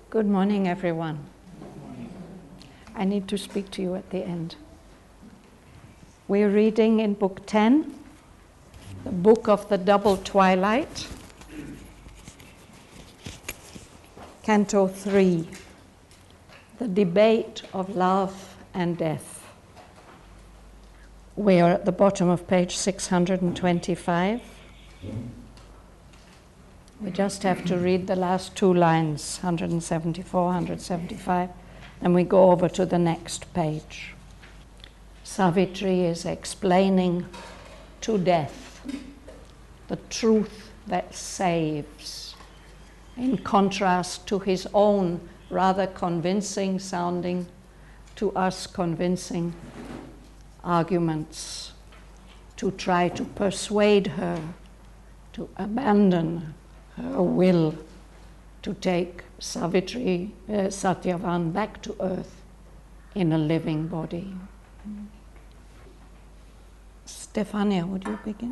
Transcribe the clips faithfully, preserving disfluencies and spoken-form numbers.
Good morning, everyone. I need to speak to you at the end. We're reading in Book ten, the Book of the Double Twilight, Canto three, the Debate of Love and Death. We are at the bottom of page six hundred twenty-five. We just have to read the last two lines, one seventy-four, one seventy-five, and we go over to the next page. Savitri is explaining to death the truth that saves, in contrast to his own rather convincing sounding, to us convincing arguments, to try to persuade her to abandon her will to take Savitri, uh, Satyavan back to earth in a living body. Stefania, would you begin?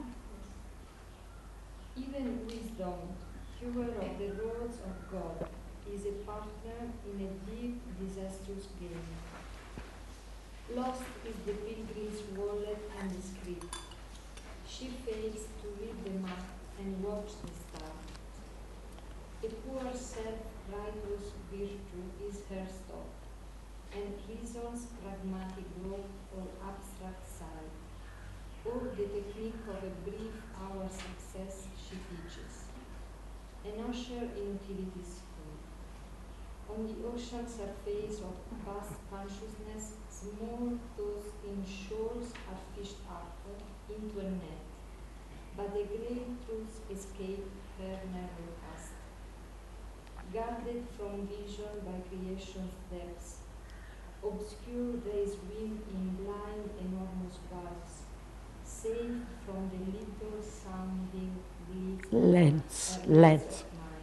Even wisdom, cure of the roads of God, is a partner in a deep, disastrous game. Lost is the pilgrim's wallet and the script. She fails to read the map and watch the star. A poor self-righteous virtue is her stock, and reason's pragmatic growth or abstract side, or the technique of a brief hour success she teaches. An usher in utility school. On the ocean surface of vast consciousness, small toes in shoals are fished up into a net, but the great truths escape her narrow cast. Guarded from vision by creation's depths, obscure rays swim in blind enormous gulfs, saved from the little sounding Lens, lens.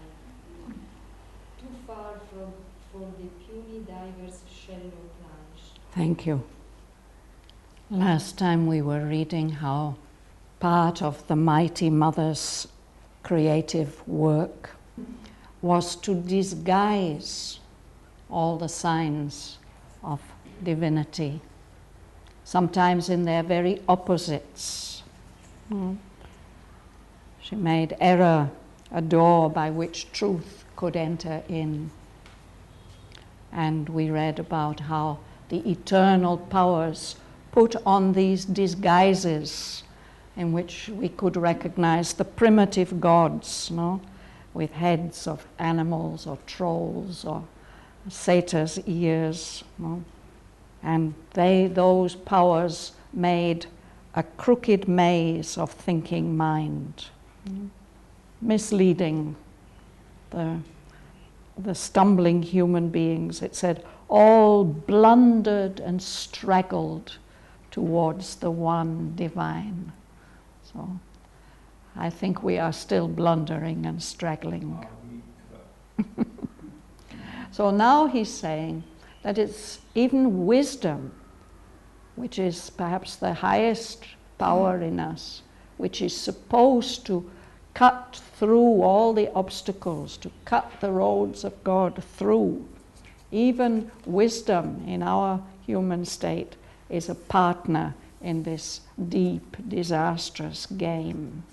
Too far from for the puny diver's shallow plunge. Thank you. Last time we were reading how part of the Mighty Mother's creative work was to disguise all the signs of divinity, sometimes in their very opposites. Mm. She made error a door by which truth could enter in. And we read about how the eternal powers put on these disguises in which we could recognize the primitive gods, no? With heads of animals or trolls or satyrs' ears. No? And they, those powers made a crooked maze of thinking mind, no? Misleading the, the stumbling human beings. It said, all blundered and straggled towards the one divine. So I think we are still blundering and straggling. So now he's saying that it's even wisdom, which is perhaps the highest power in us, which is supposed to cut through all the obstacles, to cut the roads of God through. Even wisdom in our human state is a partner in this deep, disastrous game.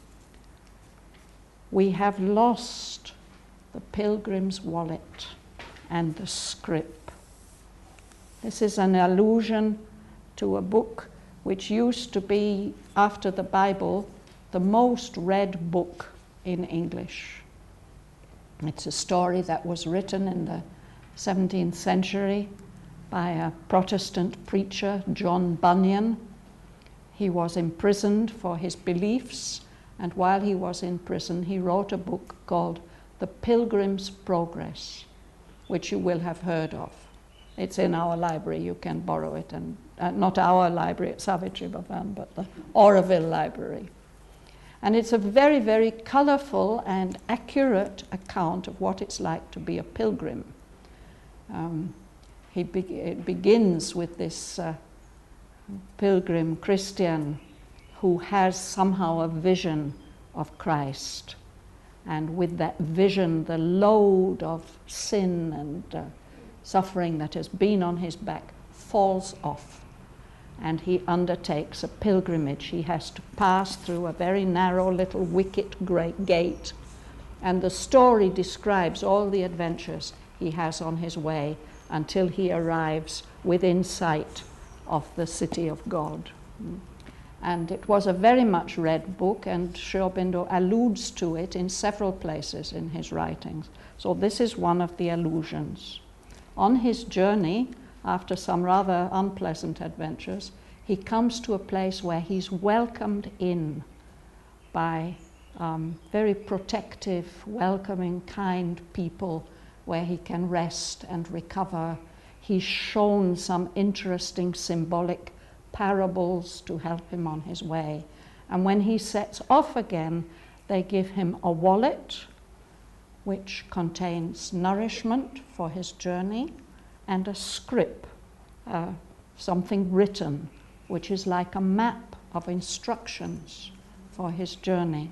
We have lost the pilgrim's wallet and the scrip. This is an allusion to a book which used to be, after the Bible, the most read book in English. It's a story that was written in the seventeenth century by a Protestant preacher, John Bunyan. He was imprisoned for his beliefs, and while he was in prison, he wrote a book called The Pilgrim's Progress, which you will have heard of. It's in our library, you can borrow it, and uh, not our library at Savitri Bhavan, but the Oroville Library. And it's a very, very colorful and accurate account of what it's like to be a pilgrim. Um, he be- it begins with this uh, pilgrim Christian who has somehow a vision of Christ, And with that vision, the load of sin and uh, suffering that has been on his back falls off. And he undertakes a pilgrimage. He has to pass through a very narrow little wicket great gate. And the story describes all the adventures he has on his way until he arrives within sight of the city of God. And it was a very much read book, and Sri Aurobindo alludes to it in several places in his writings. So this is one of the allusions. On his journey, after some rather unpleasant adventures, he comes to a place where he's welcomed in by um, very protective, welcoming, kind people, where he can rest and recover. He's shown some interesting symbolic parables to help him on his way. And when he sets off again, they give him a wallet which contains nourishment for his journey and a scrip, uh, something written, which is like a map of instructions for his journey.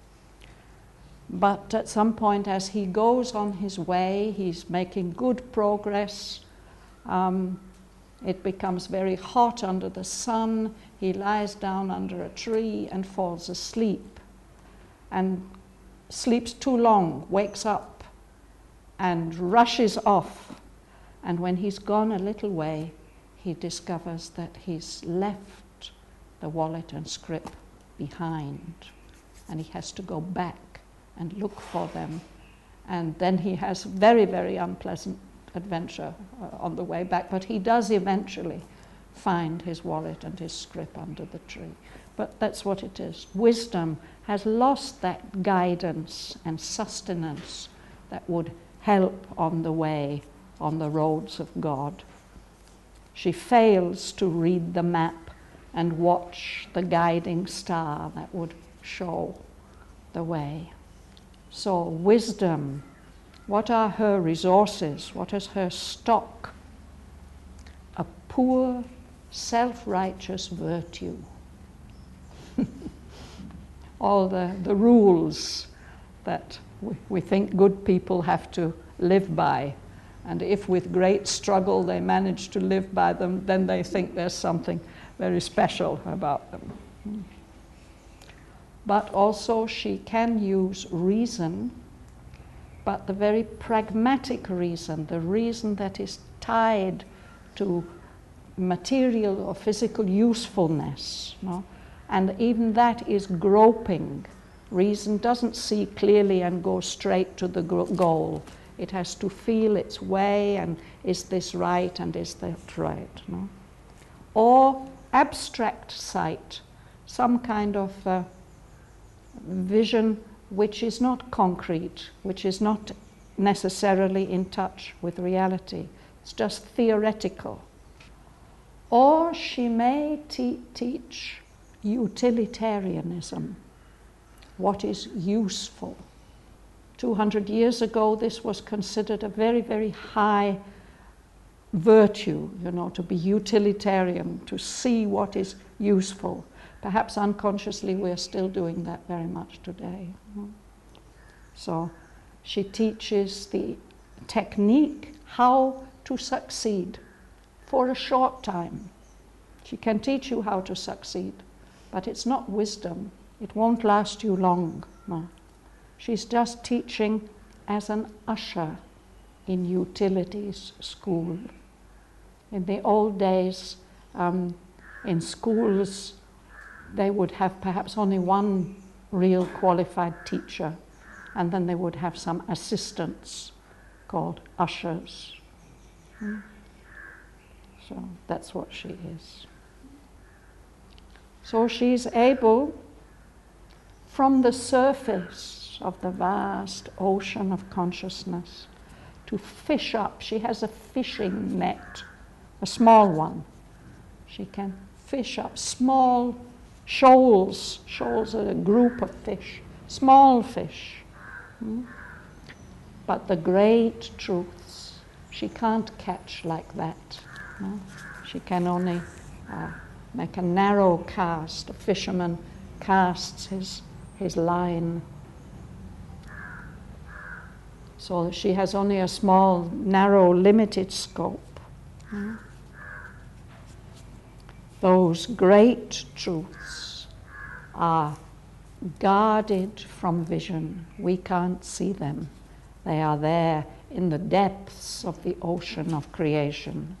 But at some point, as he goes on his way, he's making good progress. Um, It becomes very hot under the sun. He lies down under a tree and falls asleep, and sleeps too long, wakes up and rushes off. And when he's gone a little way, he discovers that he's left the wallet and scrip behind, and he has to go back and look for them. And then he has very, very unpleasant adventure uh, on the way back, but he does eventually find his wallet and his scrip under the tree. But that's what it is. Wisdom has lost that guidance and sustenance that would help on the way, on the roads of God. She fails to read the map and watch the guiding star that would show the way. So wisdom, what are her resources? What is her stock? A poor, self-righteous virtue. All the, the rules that we, we think good people have to live by. And if with great struggle they manage to live by them, then they think there's something very special about them. But also she can use reason, but the very pragmatic reason, the reason that is tied to material or physical usefulness. No? And even that is groping. Reason doesn't see clearly and go straight to the goal. It has to feel its way, and is this right and is that right? No? Or abstract sight, some kind of uh, vision which is not concrete, which is not necessarily in touch with reality. It's just theoretical. Or she may te- teach utilitarianism, what is useful. two hundred years ago, this was considered a very, very high virtue, you know, to be utilitarian, to see what is useful. Perhaps unconsciously we are still doing that very much today. So she teaches the technique how to succeed for a short time. She can teach you how to succeed, but it's not wisdom. It won't last you long. No. She's just teaching as an usher in utilities school. In the old days, um, in schools, they would have perhaps only one real qualified teacher, and then they would have some assistants called ushers. Hmm. So that's what she is. So she's able, from the surface of the vast ocean of consciousness, to fish up. She has a fishing net, a small one. She can fish up small shoals. Shoals are a group of fish, small fish. Hmm? But the great truths, she can't catch like that. No? She can only uh, make a narrow cast. A fisherman casts his, his line So she has only a small, narrow, limited scope. Mm. Those great truths are guarded from vision. We can't see them. They are there in the depths of the ocean of creation.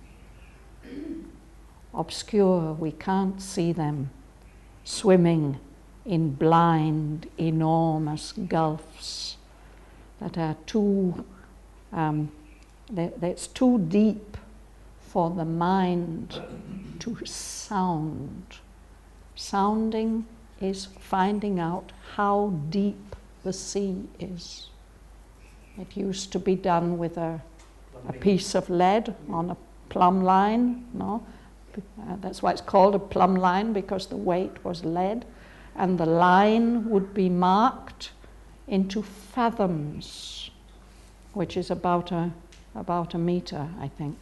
Obscure, we can't see them, swimming in blind, enormous gulfs that are too, um, that's too deep for the mind to sound. Sounding is finding out how deep the sea is. It used to be done with a, a piece of lead on a plumb line, no? Uh, that's why it's called a plumb line, because the weight was lead, and the line would be marked into fathoms, which is about a about a meter, I think.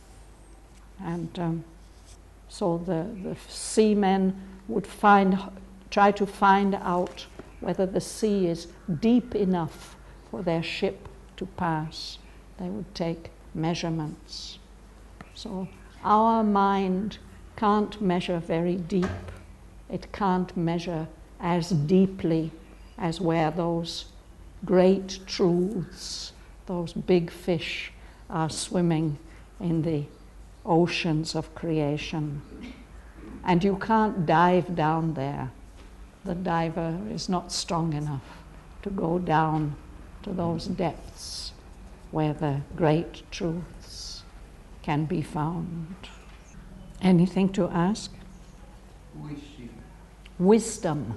And um, so the the seamen would find try to find out whether the sea is deep enough for their ship to pass. They would take measurements. So our mind can't measure very deep. It can't measure as deeply as where those great truths, those big fish, are swimming in the oceans of creation. And you can't dive down there. The diver is not strong enough to go down to those depths where the great truths can be found. Anything to ask? Who is she? Wisdom.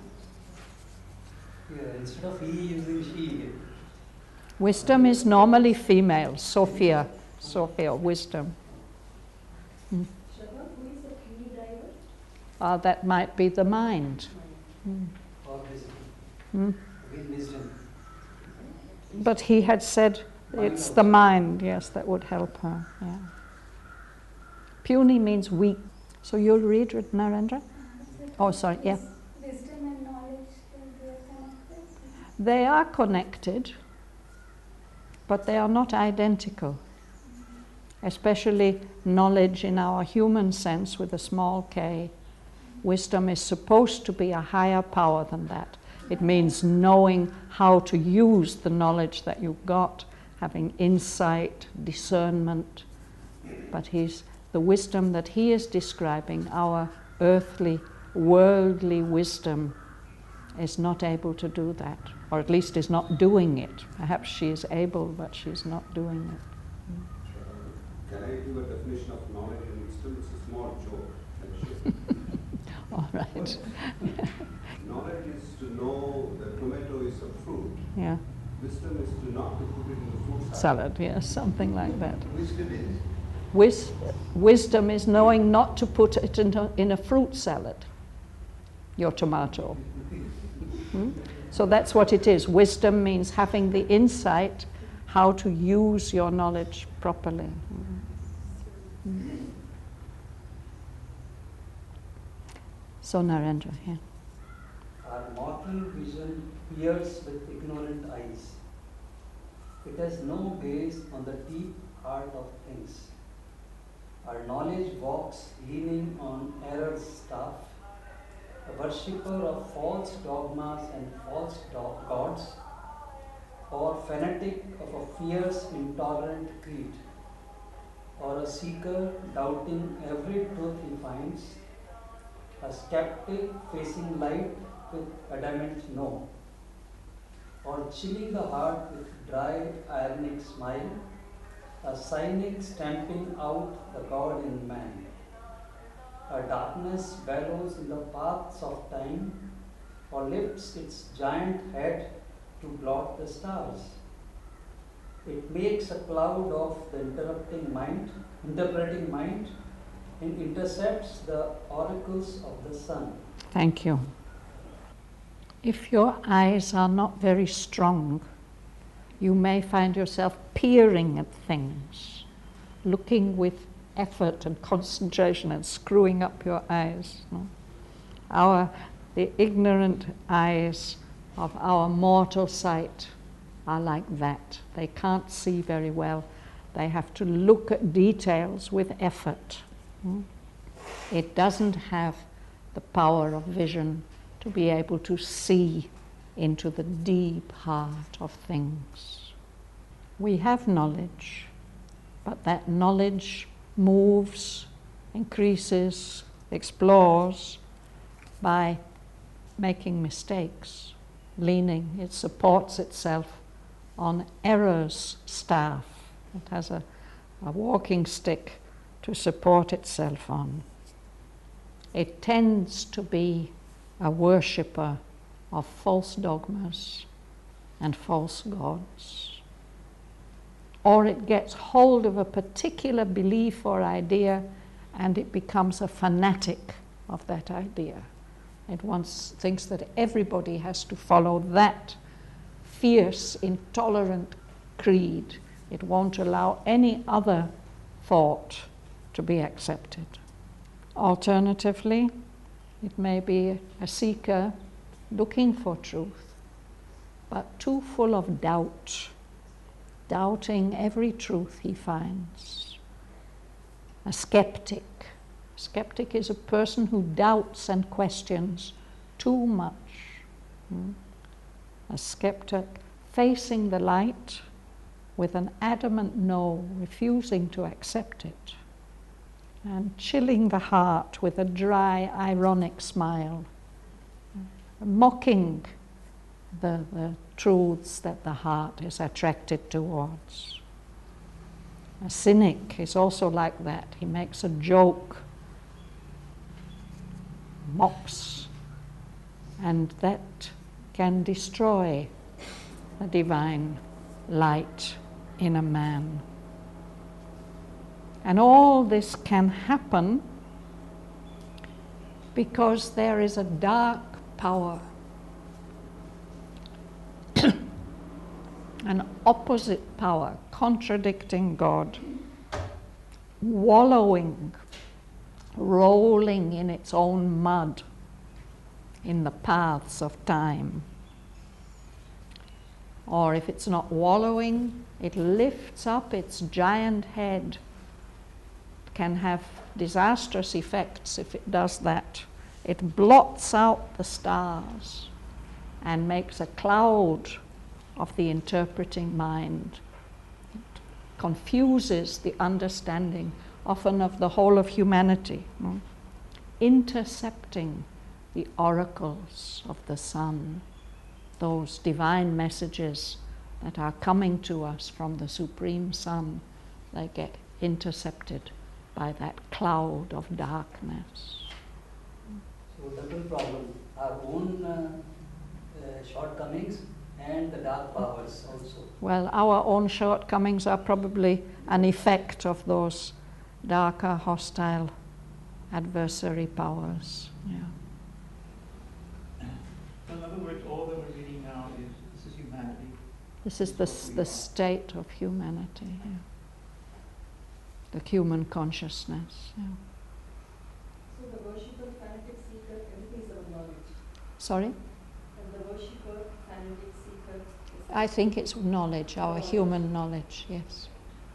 Yeah, instead of he using she. Wisdom is normally female. Sophia. Sophia, wisdom. Hmm. Shama, who is the key driver? Uh, that might be the mind. Hmm. Or wisdom. Hmm. Again, wisdom. But he had said it's the mind, yes, that would help her. Yeah. Puny means weak. So you'll read, Narendra? Oh, sorry, yeah. Wisdom and knowledge, they are connected? They are connected, but they are not identical. Especially knowledge in our human sense with a small k. Wisdom is supposed to be a higher power than that. It means knowing how to use the knowledge that you've got, having insight, discernment. But he's, the wisdom that he is describing, our earthly, worldly wisdom, is not able to do that, or at least is not doing it. Perhaps she is able, but she's not doing it. Can I give a definition of knowledge and wisdom? It's a small joke. All right. Knowledge is to know that tomato is a fruit. Yeah. Wisdom is to not to put it in the fruit salad. Salad, yes, something like that. Wisdom is? Wis- wisdom is knowing not to put it in a, in a fruit salad, your tomato. Hmm? So that's what it is. Wisdom means having the insight how to use your knowledge properly. Hmm. So Narendra, yeah. Our mortal vision peers with ignorant eyes. It has no base on the deep heart of things. Our knowledge walks leaning on error's staff, a worshipper of false dogmas and false do- gods, or fanatic of a fierce, intolerant creed, or a seeker doubting every truth he finds, a skeptic facing light with adamant no, or chilling the heart with dry, ironic smile, a cynic stamping out the God in man. A darkness bellows in the paths of time, or lifts its giant head to blot the stars. It makes a cloud of the interrupting mind, interpreting mind, and intercepts the oracles of the sun. Thank you. If your eyes are not very strong, you may find yourself peering at things, looking with effort and concentration and screwing up your eyes. No? Our, the ignorant eyes of our mortal sight are like that. They can't see very well. They have to look at details with effort. Mm? It doesn't have the power of vision to be able to see into the deep heart of things. We have knowledge, but that knowledge moves, increases, explores by making mistakes, leaning. It supports itself on error's staff. It has a, a walking stick to support itself on. It tends to be a worshipper of false dogmas and false gods. Or it gets hold of a particular belief or idea and it becomes a fanatic of that idea. It wants, thinks that everybody has to follow that fierce, intolerant creed. It won't allow any other thought to be accepted. Alternatively, it may be a seeker looking for truth, but too full of doubt, doubting every truth he finds. A skeptic. A skeptic is a person who doubts and questions too much. Hmm? A skeptic facing the light with an adamant no, refusing to accept it, and chilling the heart with a dry, ironic smile, mocking the, the truths that the heart is attracted towards. A cynic is also like that. He makes a joke, mocks, and that can destroy the divine light in a man. And all this can happen because there is a dark power, an opposite power, contradicting God, wallowing, rolling in its own mud in the paths of time. Or if it's not wallowing, it lifts up its giant head. It can have disastrous effects if it does that. It blots out the stars and makes a cloud of the interpreting mind. It confuses the understanding, often of the whole of humanity, no? Intercepting the oracles of the sun, those divine messages that are coming to us from the Supreme Sun. They get intercepted by that cloud of darkness. So double problem, our own uh, uh, shortcomings and the dark powers also. Well, our own shortcomings are probably an effect of those darker, hostile, adversary powers. Yeah. In other words, all that we're reading now is this is humanity. This is the, s- the state of humanity, yeah. The human consciousness. Yeah. So the worshipper, fanatic, seeker, everything is about knowledge. Sorry? And the worshipper, fanatic, seeker is I think it's knowledge, our human knowledge, yes.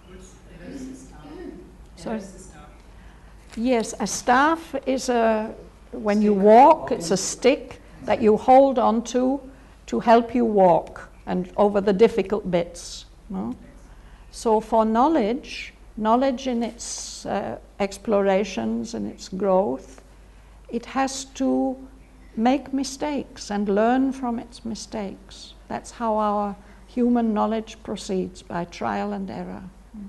Sorry? Yes, a staff is a, when you walk, it's a stick that you hold on to to help you walk and over the difficult bits. No? So for knowledge, knowledge in its uh, explorations and its growth, it has to make mistakes and learn from its mistakes. That's how our human knowledge proceeds, by trial and error,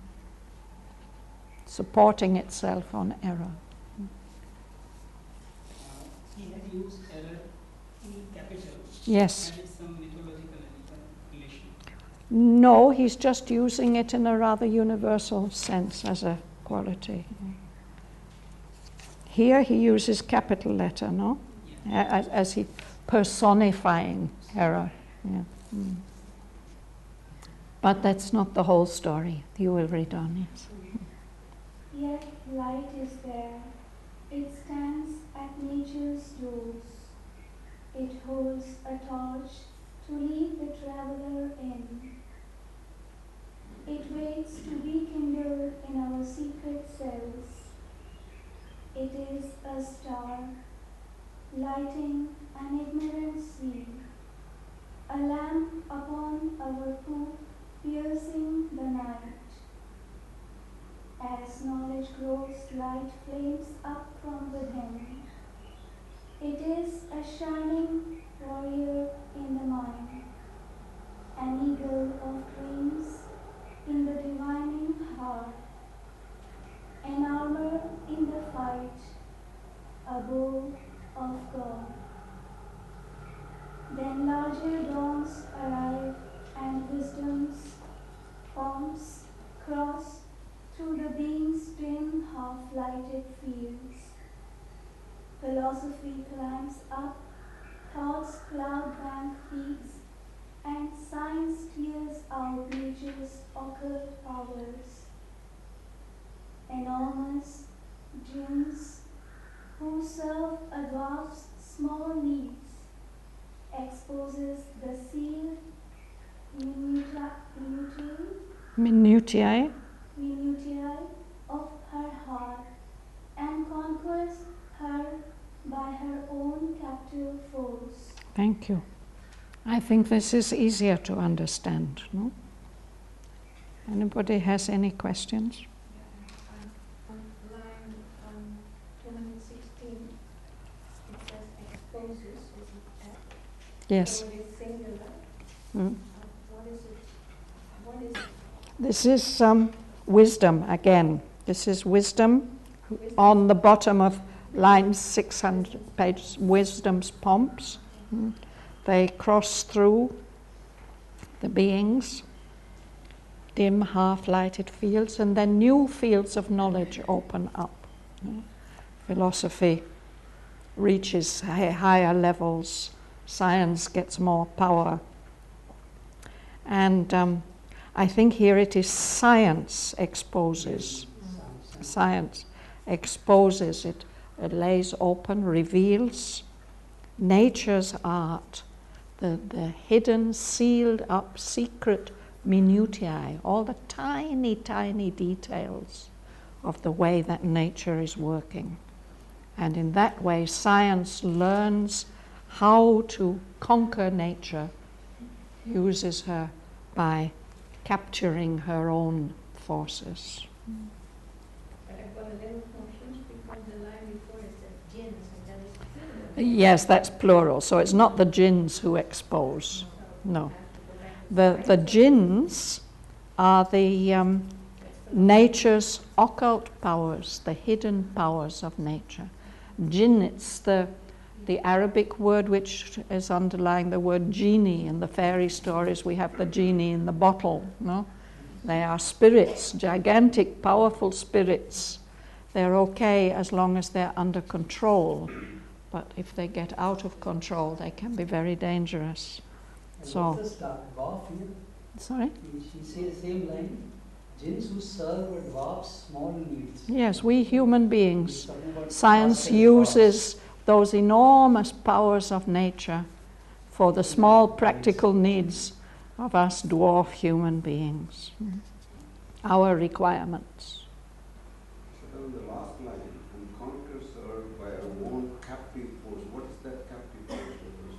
supporting itself on error. He has used error in capital. Yes. And it's some mythological relation. No, he's just using it in a rather universal sense as a quality. Here he uses capital letter, no? Yeah. As, as he personifying error. Yeah. Mm. But that's not the whole story. You will read on, yes. Yet light is there. It stands at nature's doors. It holds a torch to lead the traveler in. It waits to be kindled in our secret cells. It is a star, lighting an ignorant sea, a lamp upon our poop, piercing the night. As knowledge grows, light flames up from within. It is a shining warrior in the mind, an eagle of dreams in the divining heart, an armor in the fight, a bow of God. Then larger dawns arrive and wisdom's forms cross through the being's dim half-lighted fields. Philosophy climbs up thought's cloud-bank peaks, and science tears out nature's occult powers. Enormous jinns who serve a dwarf's small needs exposes the sealed minutia, minutiae, Minutiae. minutiae of her heart and conquers her by her own captive force. Thank you. I think this is easier to understand, no? Anybody has any questions? On line um, two hundred sixteen, it says exposes, is it that? Yes. So it is singular. Mm. Uh, what is it? What is it? This is um, wisdom again. This is wisdom Wisdom. on the bottom of line six hundred, page wisdom's pomps. Mm. They cross through the beings, dim half-lighted fields, and then new fields of knowledge open up. Mm. Philosophy reaches hi- higher levels, science gets more power. And um, I think here it is science exposes. Science exposes it. It lays open, reveals nature's art, the, the hidden, sealed up, secret minutiae, all the tiny, tiny details of the way that nature is working. And in that way, science learns how to conquer nature, uses her by capturing her own forces. But I've got a little confused because the line before it says jinns, and that is plural. Yes, that's plural, so it's not the jinns who expose. No. The, the jinns are the um, nature's occult powers, the hidden powers of nature. Jinn, it's the, the Arabic word which is underlying the word genie. In the fairy stories, we have the genie in the bottle, no? They are spirits, gigantic, powerful spirits. They're okay as long as they're under control. But if they get out of control, they can be very dangerous. And So- what's the start? Dwarf here? Sorry? She says same line. Jinns who serve a dwarf's small needs. Yes, we human He's beings. talking about Science master uses those enormous powers of nature for the small practical needs of us dwarf human beings. Our requirements. So on the last line, and conquers her by her own captive force. What is that captive force?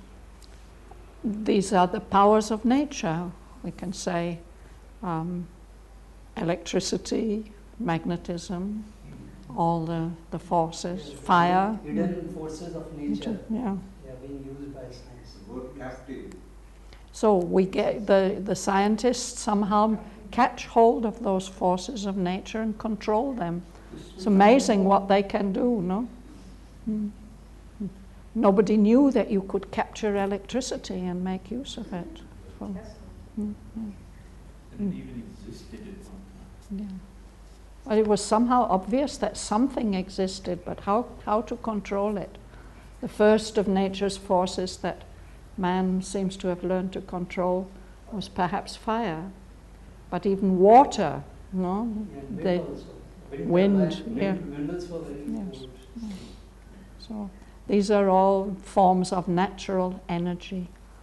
These are the powers of nature. We can say um, electricity, magnetism, all the, the forces, Yes, fire. Hidden forces of nature. Yeah. They are being used by science. The word captive. So we get the, the scientists somehow catch hold of those forces of nature and control them. It's amazing what they can do, no? Mm. Nobody knew that you could capture electricity and make use of it. Well, mm, mm, And it even existed at one time. yeah. Well, it was somehow obvious that something existed, but how, how to control it? The first of nature's forces that man seems to have learned to control was perhaps fire. But even water, no? And They- wind also. Wind, wind, turbine, yeah. wind, windmills were very Yes. old. So these are all forms of natural energy.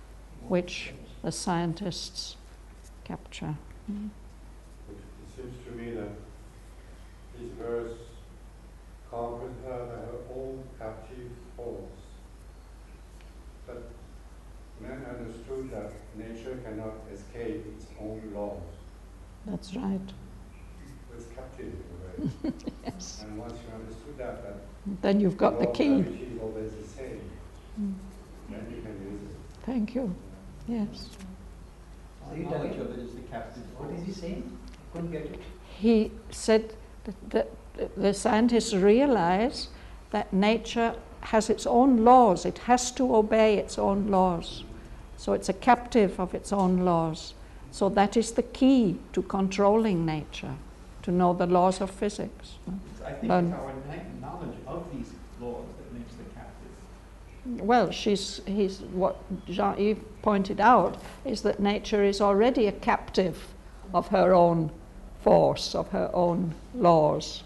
which the scientists capture. Mm. It seems to me that this verse conquered her by her own captive force. But men understood that nature cannot escape its own laws. That's right. It was captive in a way. Yes. And once you understood that, that Then you've got the law of key. gravity is always the same, Mm. then you can use it. Thank you. Yes. Say it Knowledge again. of it is the captive What is he saying? I couldn't get it. He said that the, the scientists realize that nature has its own laws. It has to obey its own laws. So it's a captive of its own laws. So that is the key to controlling nature, to know the laws of physics. I think Um, it's our kn- knowledge of these laws that makes the captive. Well, she's, he's, what Jean-Yves pointed out is that nature is already a captive of her own force, of her own laws.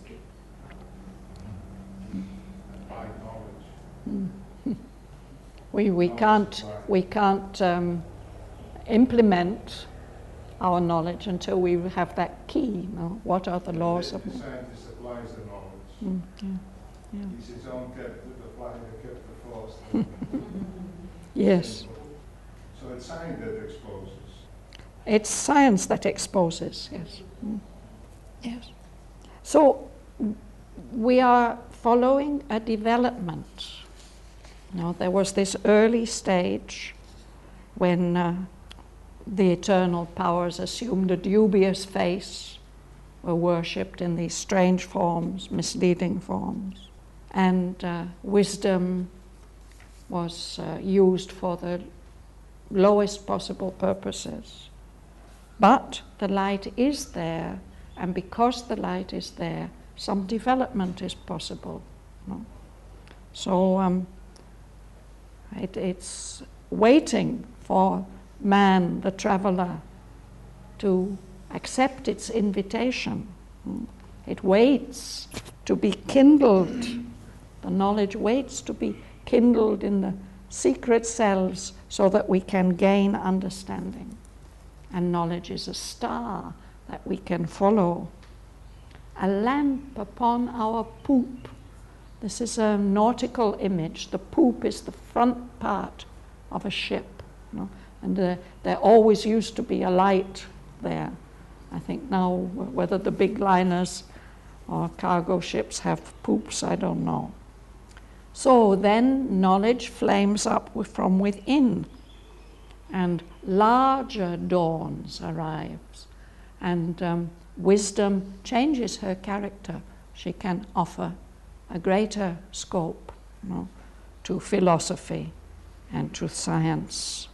By knowledge. We, we can't, we can't um, implement our knowledge until we have that key. You know, what are the laws of The nature? scientist applies the knowledge. Mm, yeah, yeah. He's his own captive, applying the captive force. Yes, So it's science that exposes. it's science that exposes, yes. Mm. Yes. So w- we are following a development. Now, there was this early stage when uh, the eternal powers assumed a dubious face, were worshipped in these strange forms, misleading forms, and uh, wisdom was uh, used for the lowest possible purposes. But the light is there, and because the light is there, some development is possible. No? So um, it, it's waiting for man, the traveler, to accept its invitation. It waits to be kindled. The knowledge waits to be kindled in the secret selves so that we can gain understanding. And knowledge is a star that we can follow. A lamp upon our poop. This is a nautical image. The poop is the front part of a ship. You know? And uh, there always used to be a light there. I think now whether the big liners or cargo ships have poops, I don't know. So then knowledge flames up with- from within, and larger dawns arrives, and um, wisdom changes her character. She can offer a greater scope, you know, to philosophy and to science.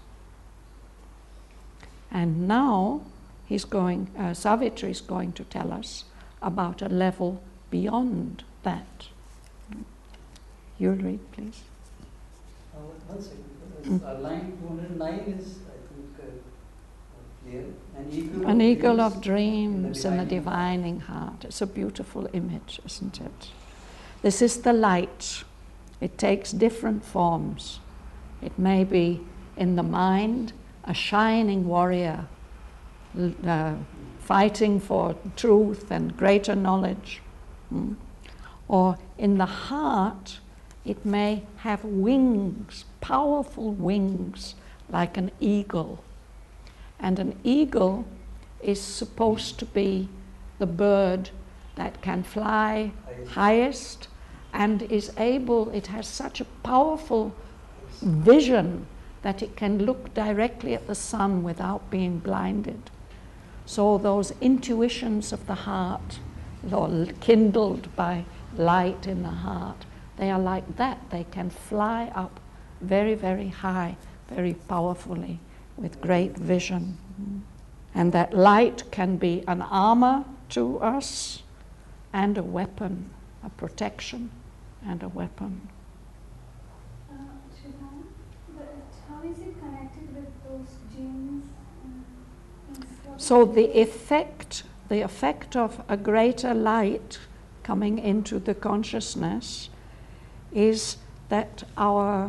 And now he's going, uh, Savitri is going to tell us about a level beyond that. You'll read, please. Uh, one second. Uh, uh, line two hundred nine is, I think, uh, clear. An eagle, An eagle dreams of dreams in the divining divining heart. It's a beautiful image, isn't it? This is the light. It takes different forms. It may be in the mind, a shining warrior, uh, fighting for truth and greater knowledge. Mm. Or in the heart, it may have wings, powerful wings, like an eagle. And an eagle is supposed to be the bird that can fly highest and is able, it has such a powerful vision that it can look directly at the sun without being blinded. So those intuitions of the heart, or kindled by light in the heart, they are like that. They can fly up very, very high, very powerfully, with great vision. And that light can be an armor to us and a weapon, a protection and a weapon. Uh, Shivana, but how is it connected with those genes? Uh, and stuff? So the effect, the effect of a greater light coming into the consciousness is that our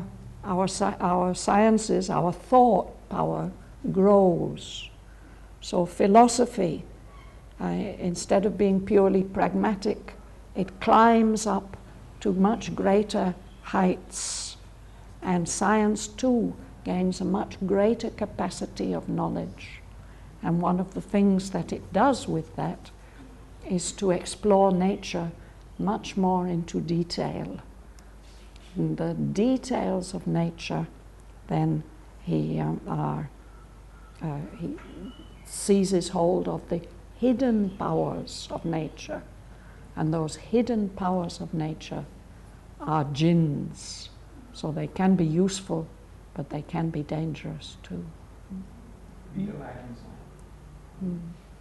our, sci- our sciences, our thought power grows. So philosophy, uh, instead of being purely pragmatic, it climbs up to much greater heights. And science too gains a much greater capacity of knowledge. And one of the things that it does with that is to explore nature much more into detail. And the details of nature, then he um, are uh, he seizes hold of the hidden powers of nature, and those hidden powers of nature are jinns. So they can be useful, but they can be dangerous too. Read a Latin song. Mm.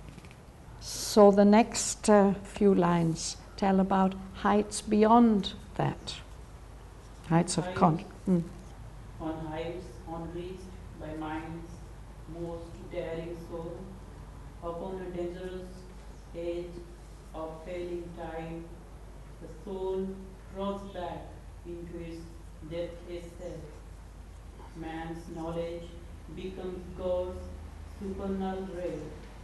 So the next uh, few lines tell about heights beyond that. Heights of con. Mm. On heights unreached by mind's most daring soul, upon a dangerous edge of failing time, the soul draws back into its deathless self. Man's knowledge becomes God's supernal ray.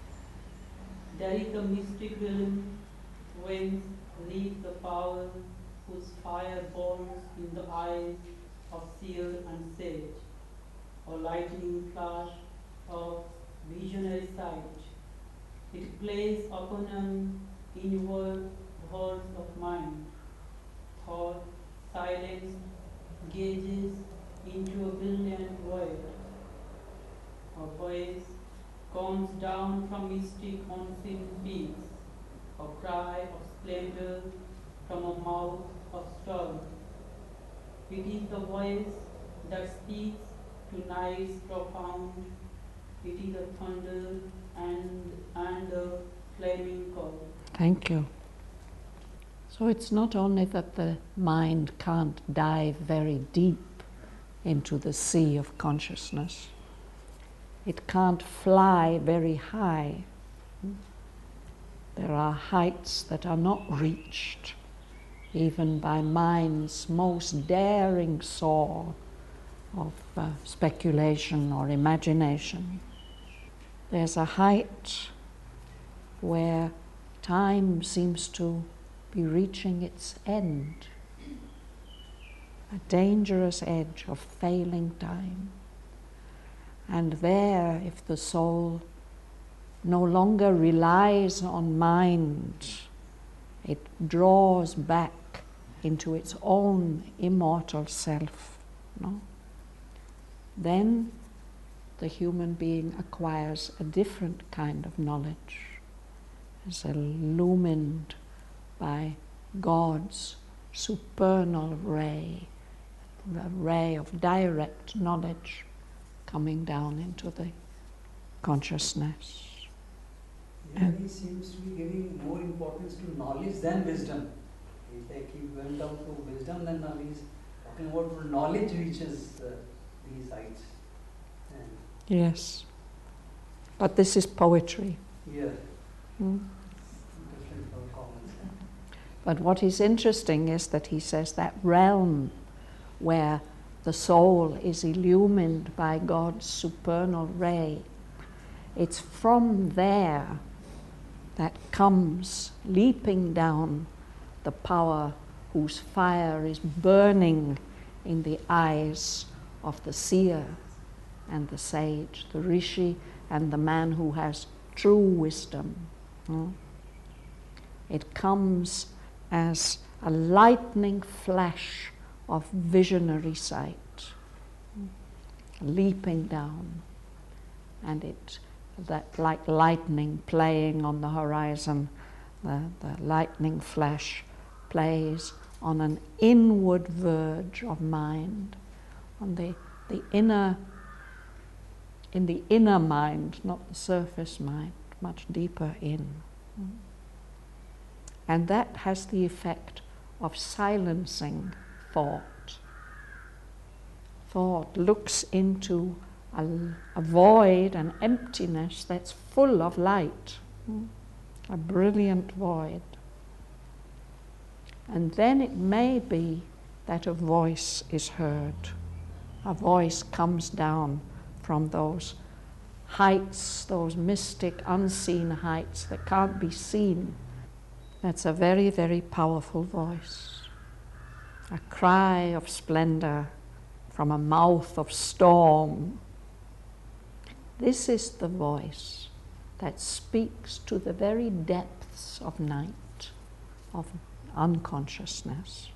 There is the mystic realm whence leads the power whose fire burns in the eyes of seer and sage, a lightning flash of visionary sight. It plays upon an inward verse of mind. Thought, silenced, gazes into a brilliant void. A voice comes down from mystic unseen peaks, a cry of splendor from a mouth of storm. It is the voice that speaks to nights profound. It is a thunder and, and a flaming call. Thank you. So it's not only that the mind can't dive very deep into the sea of consciousness, it can't fly very high. There are heights that are not reached, even by mind's most daring soar of uh, speculation or imagination. There's a height where time seems to be reaching its end, a dangerous edge of failing time. And there, if the soul no longer relies on mind, it draws back into its own immortal self, no? Then the human being acquires a different kind of knowledge, is illumined by God's supernal ray, the ray of direct knowledge coming down into the consciousness. Yeah, he seems to be giving more importance to knowledge than wisdom. If they keep going down to wisdom, then now he's talking about knowledge reaches uh, these heights. And Yes. But this is poetry. yeah, Hmm? different from common sense. But what is interesting is that he says that realm where the soul is illumined by God's supernal ray, it's from there that comes leaping down the power whose fire is burning in the eyes of the seer and the sage, the rishi and the man who has true wisdom. Hmm? It comes as a lightning flash of visionary sight, leaping down, and it, that like lightning playing on the horizon, the, the lightning flash plays on an inward verge of mind, on the, the inner, in the inner mind, not the surface mind, much deeper in. And that has the effect of silencing thought. Thought looks into a, a void, an emptiness that's full of light, a brilliant void. And then it may be that a voice is heard. a voice comes down from those heights, those mystic, unseen heights that can't be seen. That's a very, very powerful voice. A cry of splendor from a mouth of storm. This is the voice that speaks to the very depths of night, of unconsciousness.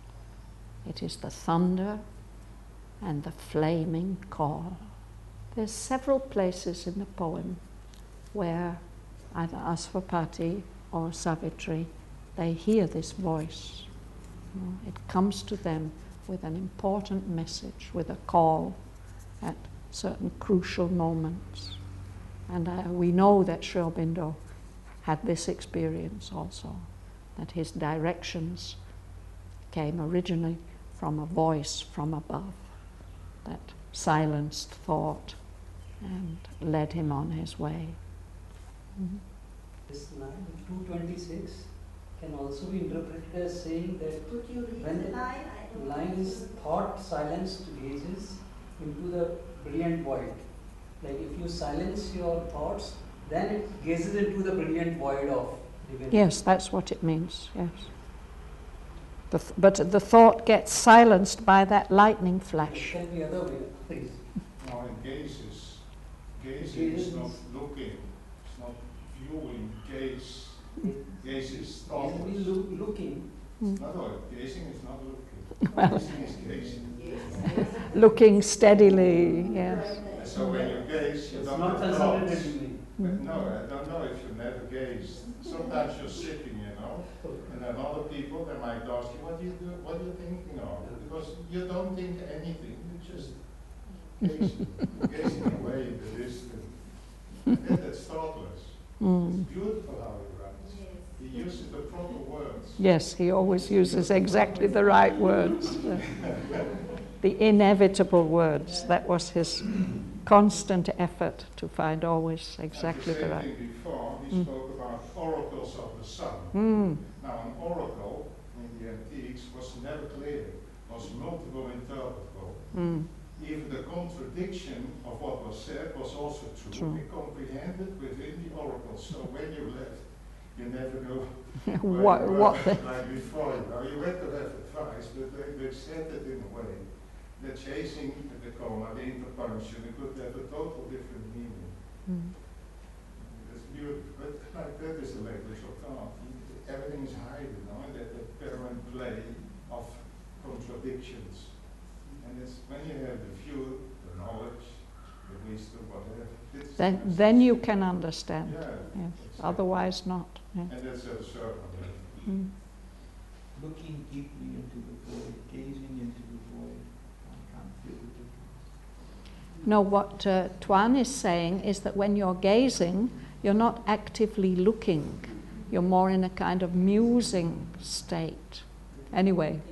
It is the thunder and the flaming call. There's several places in the poem where either Asvapati or Savitri, they hear this voice. It comes to them with an important message, with a call at certain crucial moments. And uh, we know that Sri Aurobindo had this experience also, that his directions came originally from a voice from above that silenced thought and led him on his way. Mm-hmm. This line two twenty-six can also be interpreted as saying that Could you read when the the line? I don't line is thought silenced gazes into the brilliant void. Like if you silence your thoughts, then it gazes into the brilliant void of divinity. Yes, that's what it means, yes. The th- but the thought gets silenced by that lightning It flash. can be other way, please. Now in gazes, gazing is not looking, it's not viewing, gaze, gaze is Gaze thoughtless. means look, looking. Mm. No, no, gazing is not looking. Gazing is gazing. Looking steadily, yes. And so when you gaze, you It's don't not have considered thoughts. as unique. But no, I don't know if you never gaze. Sometimes you're sitting, you know, and then other people, they might ask you, what do you do, what are you thinking of? Because you don't think anything, you just gazing, gazing away in the distance. And that, that's thoughtless. Mm. It's beautiful how he writes. He uses the proper words. Yes, he always uses exactly the right words. The, the inevitable words. That was his constant effort to find always exactly the and the right. same thing before, he Mm. spoke about oracles of the sun. Mm. Now an oracle in the antiques was never clear, was multiple interpretable. Mm. Even the contradiction of what was said was also true. True. We comprehended within the oracle. So when you left, you never know What, where you what were the, like before. You know, you went to have advice, but they, they said it in a way that chasing the comma, the interpunction, it could have a total different meaning. Mm. It's beautiful, but like that is the language of thought. Everything is hidden, you know, that apparent play of contradictions. And it's when you have the view, the knowledge, the wisdom, whatever. It's then, it's- then you can understand. Yeah. Yes. exactly. Otherwise not. Yeah. And that's at a certain level. Mm. Looking deeply into the void, gazing into the void, one can't feel the difference. No, what uh, Tuan is saying is that when you're gazing, you're not actively looking. You're more in a kind of musing state. Anyway,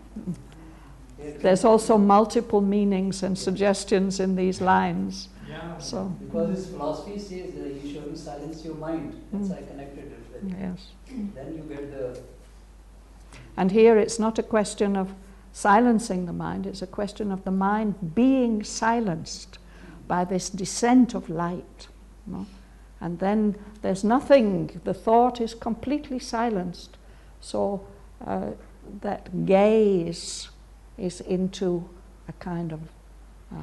there's also multiple meanings and suggestions in these lines. Yeah. So, Because his philosophy says uh, you should silence your mind. That's Mm. why I connected it with. yes. Then you get the And here it's not a question of silencing the mind, it's a question of the mind being silenced by this descent of light. You know? And then there's nothing, the thought is completely silenced. So uh, that gaze is into a kind of uh,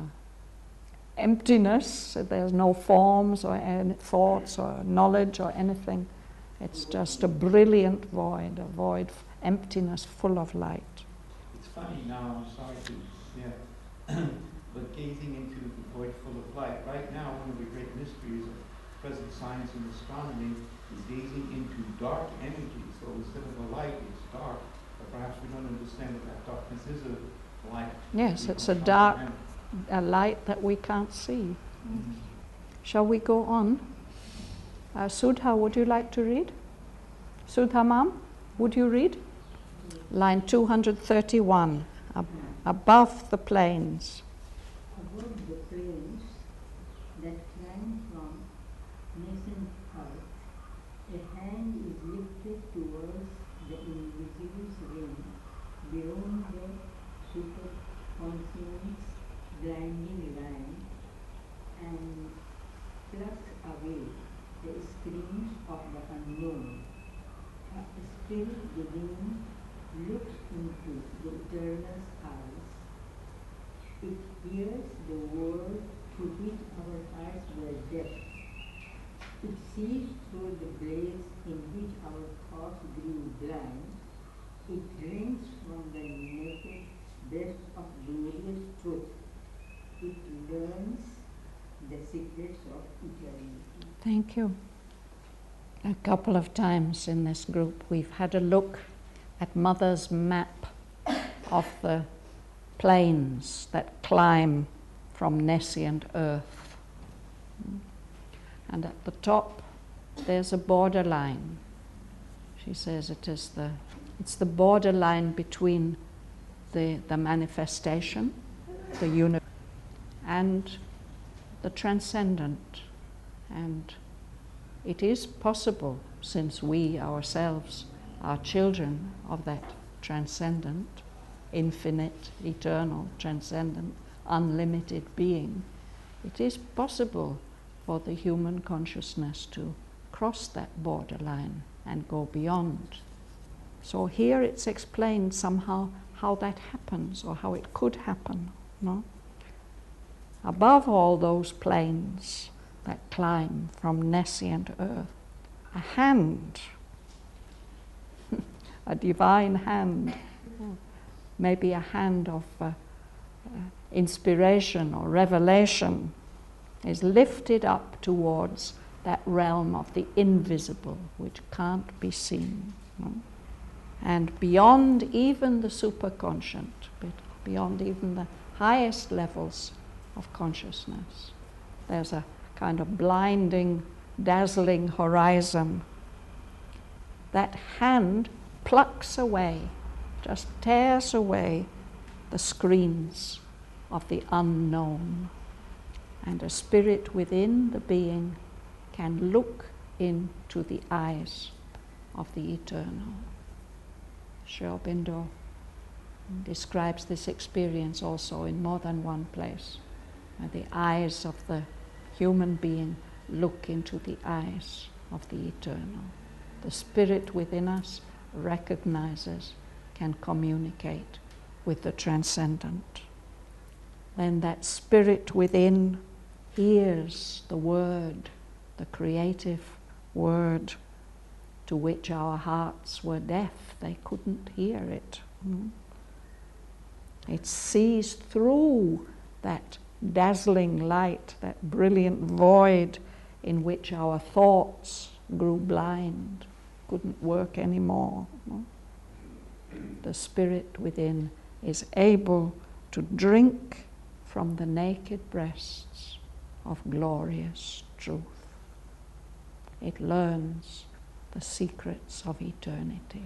emptiness. There's no forms or any thoughts or knowledge or anything. It's just a brilliant void, a void, emptiness full of light. It's funny now, I'm sorry to, yeah, but gazing into the void full of light. Right now, one of the great mysteries of present science and astronomy is gazing into dark energy. So instead of a light, it's dark. But perhaps we don't understand that that darkness is a light. Yes, we it's can a dark, comprehend. a light that we can't see. Mhm. Shall we go on? Uh, Sudha, would you like to read? Sudha, ma'am, would you read? Line two hundred thirty-one, ab- above the plains. Above the plains that climb from nascent earth, a hand is lifted towards the invisible ring beyond the superconscious blinding line and plucks away the screams of the unknown. A spirit within looks into the eternal's eyes. It hears the world to which our hearts were deaf. It sees through the blades in which our thoughts grew blind. It drinks from the naked breast of glorious truth. It learns the secrets of eternity. Thank you. A couple of times in this group we've had a look at Mother's map of the plains that climb from Nescient Earth. And at the top there's a borderline. She says it is the it's the borderline between the, the manifestation, the universe, and the transcendent. And it is possible, since we ourselves are children of that transcendent, infinite, eternal, transcendent, unlimited being, it is possible for the human consciousness to cross that borderline and go beyond. So here it's explained somehow how that happens, or how it could happen, no? Above all those plains that climb from Nescient Earth, a hand, a divine hand, maybe a hand of uh, uh, inspiration or revelation, is lifted up towards that realm of the invisible which can't be seen. No? And beyond even the superconscient, beyond even the highest levels of consciousness, there's a kind of blinding, dazzling horizon. That hand plucks away, just tears away the screens of the unknown, and a spirit within the being can look into the eyes of the eternal. Sri Aurobindo describes this experience also in more than one place, where the eyes of the human being look into the eyes of the eternal. The spirit within us recognizes, can communicate with the transcendent. Then that spirit within hears the word, the creative word, to which our hearts were deaf. They couldn't hear it. Mm. It sees through that dazzling light, that brilliant void in which our thoughts grew blind, couldn't work anymore. No? The spirit within is able to drink from the naked breasts of glorious truth. It learns the secrets of eternity.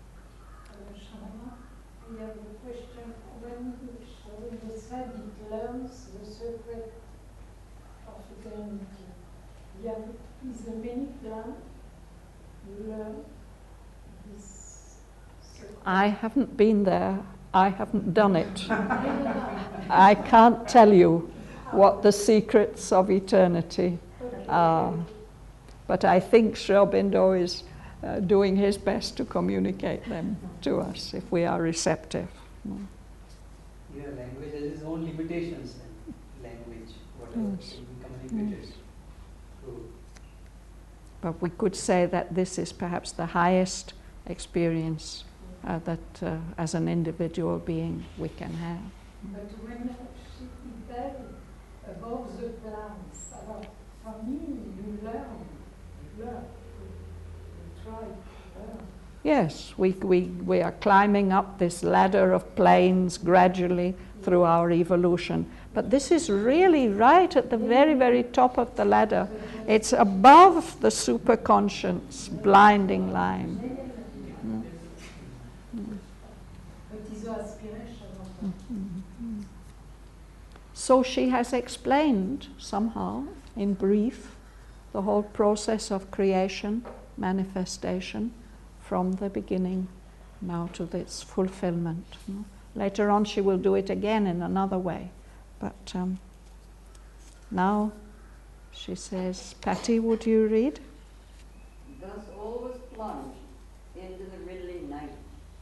We have a question. When you said it learns the secret of eternity, you have, is the many plan learn this secret? I haven't been there. I haven't done it. I can't tell you what the secrets of eternity are. But I think Sri Aurobindo is uh, doing his best to communicate them to us if we are receptive. Mm. Yeah, language has its own limitations, and language, whatever Yes. can be communicated. Yes. So, But we could say that this is perhaps the highest experience uh, that uh, as an individual being we can have. But when she said above the plants, about, for me, you learn, you learn, you try to learn. Yes, we, we, we are climbing up this ladder of planes gradually through our evolution. But this is really right at the very, very top of the ladder. It's above the superconscious blinding line. Mm. Mm. But it's aspiration of Mm-hmm. So she has explained somehow, in brief, the whole process of creation, manifestation, from the beginning now to its fulfillment. Later on she will do it again in another way, But um, now she says, Patty, would you read? Thus all was plunged into the riddling night.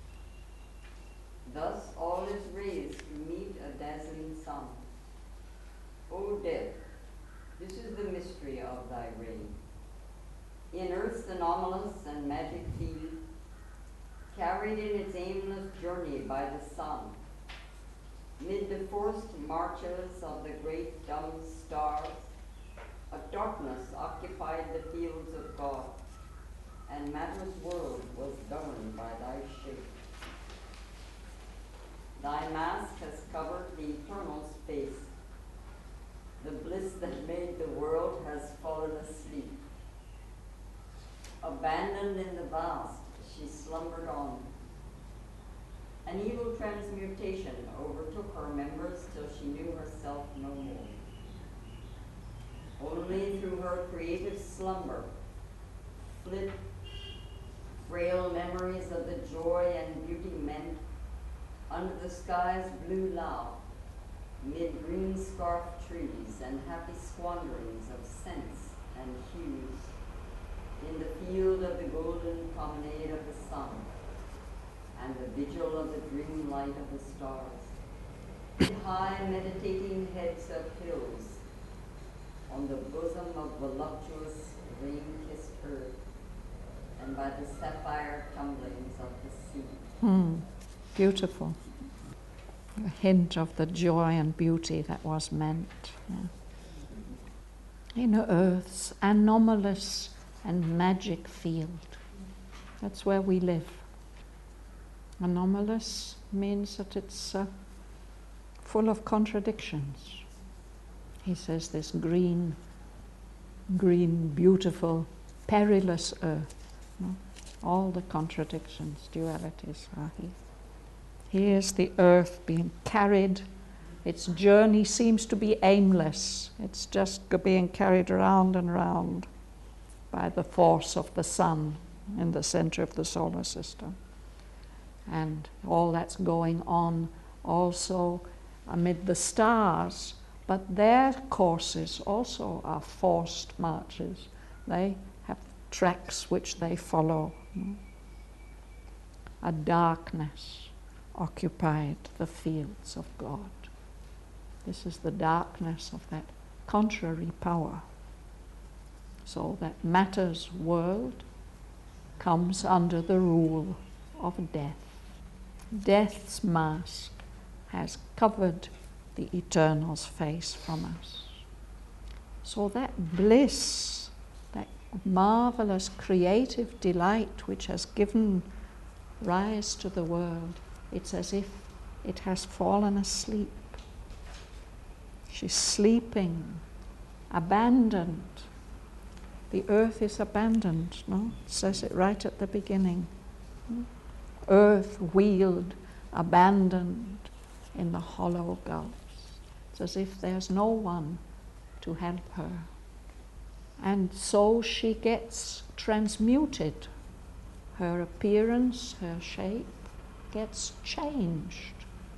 Thus all is raised to meet a dazzling sun. O death, this is the mystery of thy reign. In earth's anomalous and magic field, carried in its aimless journey by the sun, mid the forced marches of the great dumb stars, a darkness occupied the fields of God, and matter's world was governed by thy shape. Thy mask has covered the eternal space. The bliss that made the world has fallen asleep. Abandoned in the vast, she slumbered on. An evil transmutation overtook her members till she knew herself no more. Only through her creative slumber flit frail memories of the joy and beauty meant under the sky's blue loud, mid green scarf trees and happy squanderings of scents and hues, in the field of the golden promenade of the sun, and the vigil of the dream light of the stars, high meditating heads of hills, on the bosom of voluptuous rain-kissed earth, and by the sapphire tumblings of the sea. Hmm. Beautiful. A hint of the joy and beauty that was meant. Yeah. In Earth's anomalous and magic field. That's where we live. Anomalous means that it's uh, full of contradictions. He says this green, green, beautiful, perilous earth. No? All the contradictions, dualities are here. Here's the earth being carried. Its journey seems to be aimless. It's just being carried round and round by the force of the sun in the center of the solar system. And all that's going on also amid the stars, but their courses also are forced marches. They have tracks which they follow. A darkness occupied the fields of God. This is the darkness of that contrary power. So that matter's world comes under the rule of death. Death's mask has covered the Eternal's face from us. So that bliss, that marvelous creative delight which has given rise to the world, it's as if it has fallen asleep. She's sleeping, abandoned. The earth is abandoned, no? It says it right at the beginning. Earth wheeled, abandoned in the hollow gulfs. It's as if there's no one to help her. And so she gets transmuted. Her appearance, her shape gets changed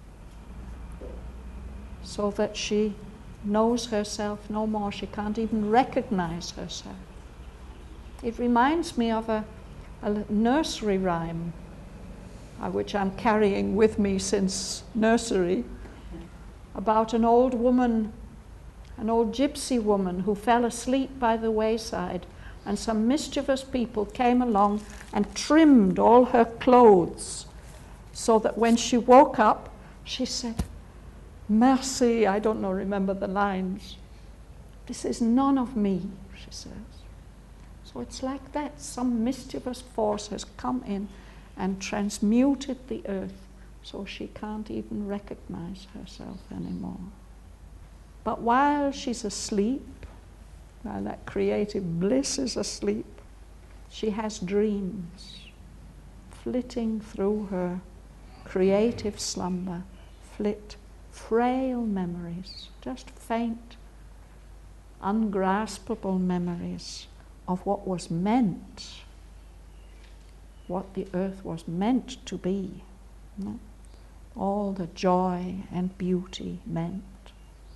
so that she knows herself no more. She can't even recognize herself. It reminds me of a, a nursery rhyme uh, which I'm carrying with me since nursery, about an old woman, an old gypsy woman who fell asleep by the wayside, and some mischievous people came along and trimmed all her clothes so that when she woke up, she said, "Merci," I don't know, remember the lines. "This is none of me," she says. So it's like that. Some mischievous force has come in and transmuted the earth so she can't even recognize herself anymore. But while she's asleep, while that creative bliss is asleep, she has dreams flitting through her creative slumber, flit frail memories, just faint, ungraspable memories of what was meant, what the earth was meant to be. You know? All the joy and beauty meant.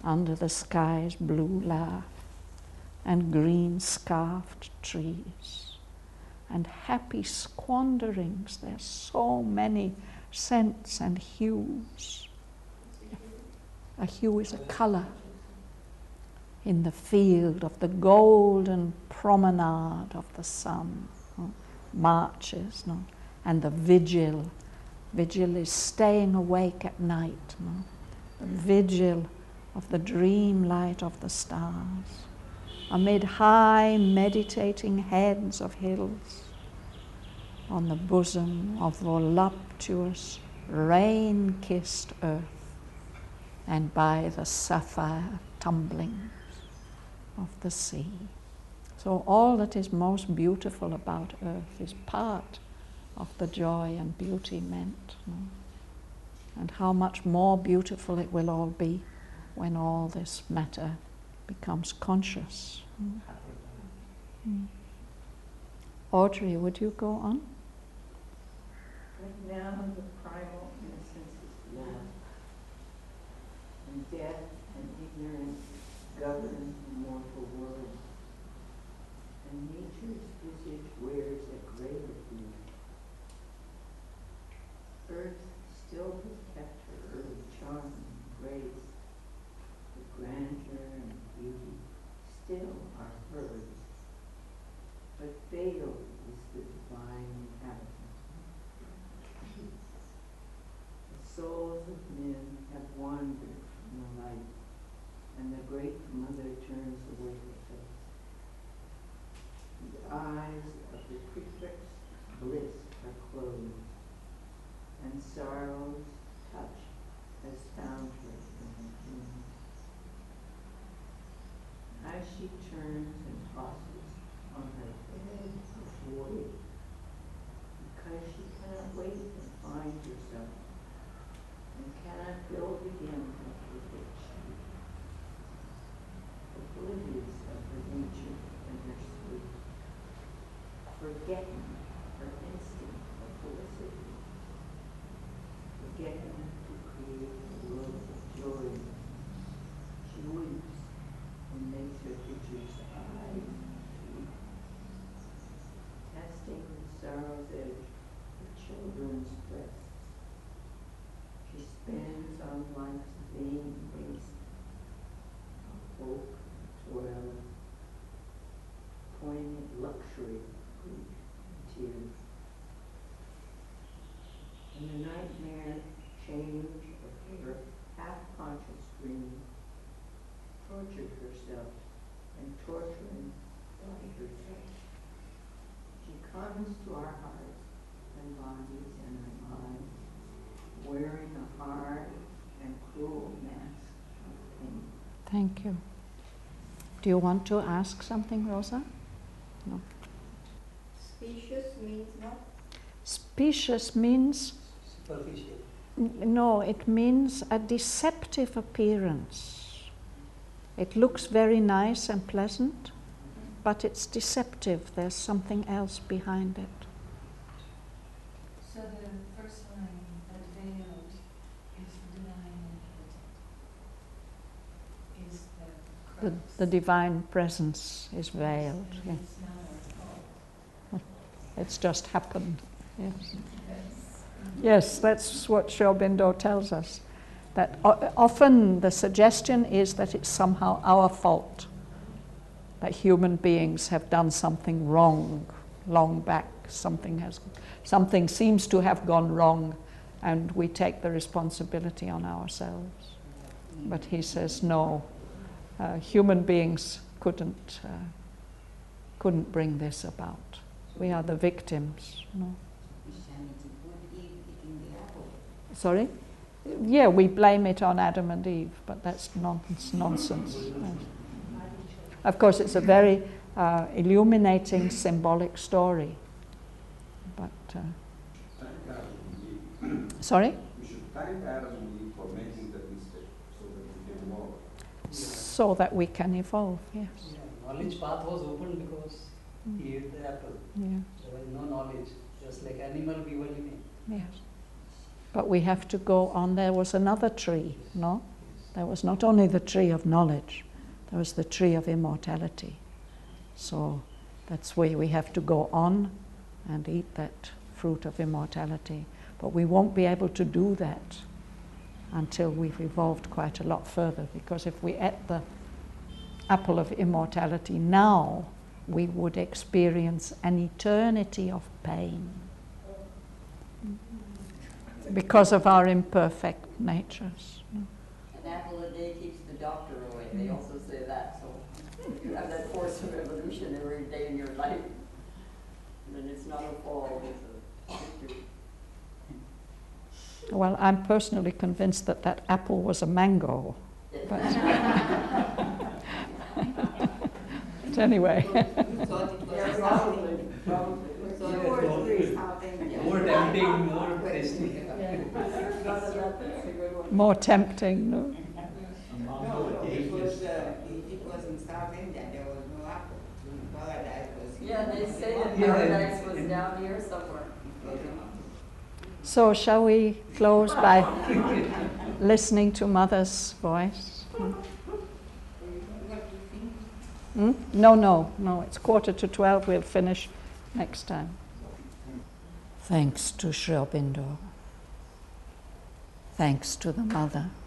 under the sky's blue laugh, and green scarfed trees, and happy squanderings. There's so many scents and hues. A hue is a color. In the field of the golden promenade of the sun, no? Marches, no? And the vigil. Vigil is staying awake at night, no? The vigil of the dream light of the stars, amid high meditating heads of hills, on the bosom of voluptuous, rain-kissed earth, and by the sapphire tumblings of the sea. So all that is most beautiful about earth is part of the joy and beauty meant. No? And how much more beautiful it will all be when all this matter becomes conscious. Mm. Mm. Audrey, would you go on? Right now the primal innocence is lost, and death and ignorance govern the mortal world, and nature's visage wears a graver hue. Earth still has kept her early charm and grace, the grandeur and beauty still are hers, but veiled is the divine inhabitant. The souls of men have wandered from the light, and the great mother turns away her face. The eyes of the prefect's bliss are closed, and sorrow's touch has found her in her tomb. As she turns and tosses on her head of void, because she cannot wait and find herself, and cannot build again what with which she is, oblivious of her nature and her sleep, forgetting her instinct of felicity, forgetting to create a world of joy. She weeps and makes her picture's eyes weep, testing the sorrow's edge of children's breasts. She spins on life's vain waste of hope, toil, poignant luxury, grief, and tears. In the nightmare change of her half-conscious dream, tortured herself and torturing by herself, she comes to our hearts and bodies and our minds, wearing a hard and cruel mask of pain. Thank you. Do you want to ask something, Rosa? No. Specious means what? Specious means, Superficial. n- no, it means a deceptive appearance. It looks very nice and pleasant, but it's deceptive. There's something else behind it. So the first line, that veiled is the divine inhabitant, is the The, Christ. the divine presence is veiled. And Yeah. it's not our fault. It's just happened. Yes. Yes. Yes, that's what Sri Aurobindo tells us. That o- often the suggestion is that it's somehow our fault, that human beings have done something wrong long back. Something has, something seems to have gone wrong, and we take the responsibility on ourselves. But he says no, uh, human beings couldn't uh, couldn't bring this about. We are the victims. No. Sorry? Yeah, we blame it on Adam and Eve, but that's nonsense. nonsense. Yes. Of course, it's a very uh, illuminating, symbolic story. But uh, Thank Adam and Eve. sorry, We should thank Adam and Eve for making that mistake so that we can evolve. so that we can evolve. Yes. Yeah, knowledge path was opened because he ate the apple. Yeah. There was no knowledge. Just like animal, we were living. Yes. But we have to go on. There was another tree, no? there was not only the tree of knowledge, there was the tree of immortality. So that's where we have to go on and eat that fruit of immortality. But we won't be able to do that until we've evolved quite a lot further, because if we ate the apple of immortality now, we would experience an eternity of pain because of our imperfect natures. An apple a day keeps the doctor away. They also say that. So if you have that force of evolution every day in your life, then it's not a fall, it's a victory. Well, I'm personally convinced that that apple was a mango. But, but anyway. More tempting, more tasty. More tempting, no? No, it was, uh, it, it was in South India, there was no apple. Paradise was here. Yeah, they say that Yeah. paradise was down here somewhere. So shall we close by listening to Mother's voice? Hmm? No, no, no, it's quarter to twelve, we'll finish next time. Thanks to Sri Aurobindo. Thanks to the Mother.